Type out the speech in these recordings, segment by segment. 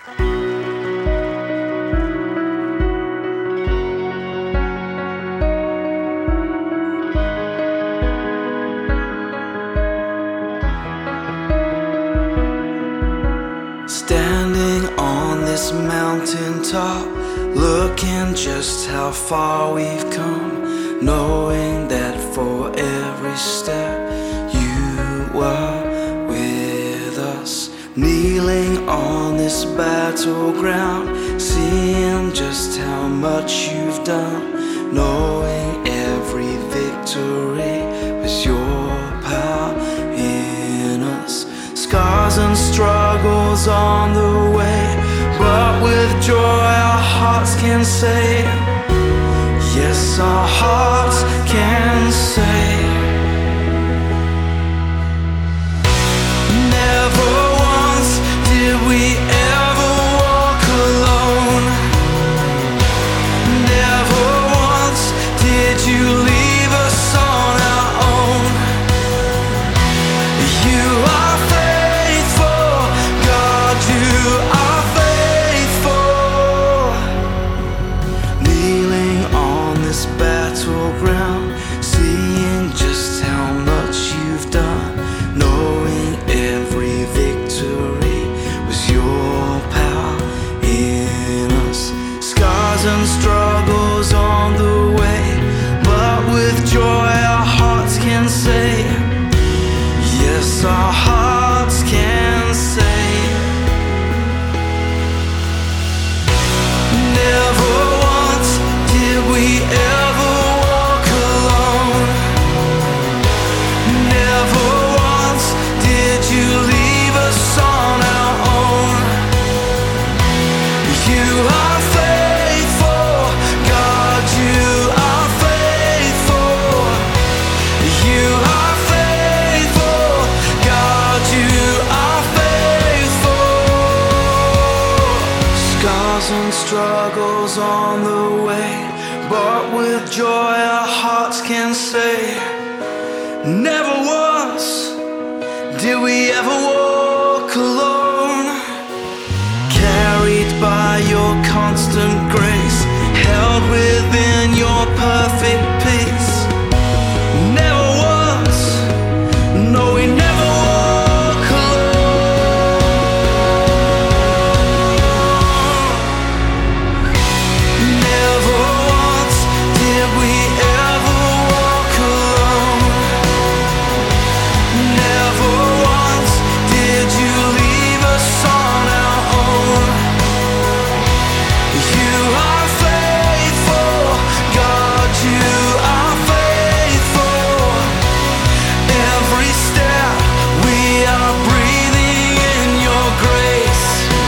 Standing on this mountaintop, looking just how far we've come, knowing that for every step you were with us. Kneeling on this battleground, seeing just how much you've done, knowing every victory was your power in us. Scars and struggles on the way, but with joy our hearts can say, yes, our hearts can say, never once did we ever walk alone. Never once did you leave us on our own. You are faithful, God, you are faithful. Kneeling on this battleground, seeing just how much you've done, knowing every victory was your power in us. Scars and struggles on the way, but with joy our hearts can say, yes, our hearts can say, never once did we ever walk alone. Never once did you leave us on our own. You are faithful, God, you are faithful. You are faithful, God, you are faithful. Scars and struggles on the way, but with joy our hearts can say, never once did we ever walk alone. Carried by your constant grace, held within your perfect peace. Never once, no, we never walk alone. Never once did we ever walk alone. Never once did you leave us on our own. You are faithful, God, you are faithful. Every step we are breathing in your grace.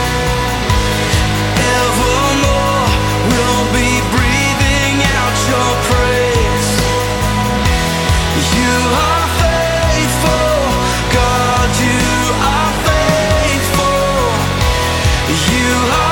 Evermore we'll be breathing out your praise. You are faithful, God, you are faithful. You are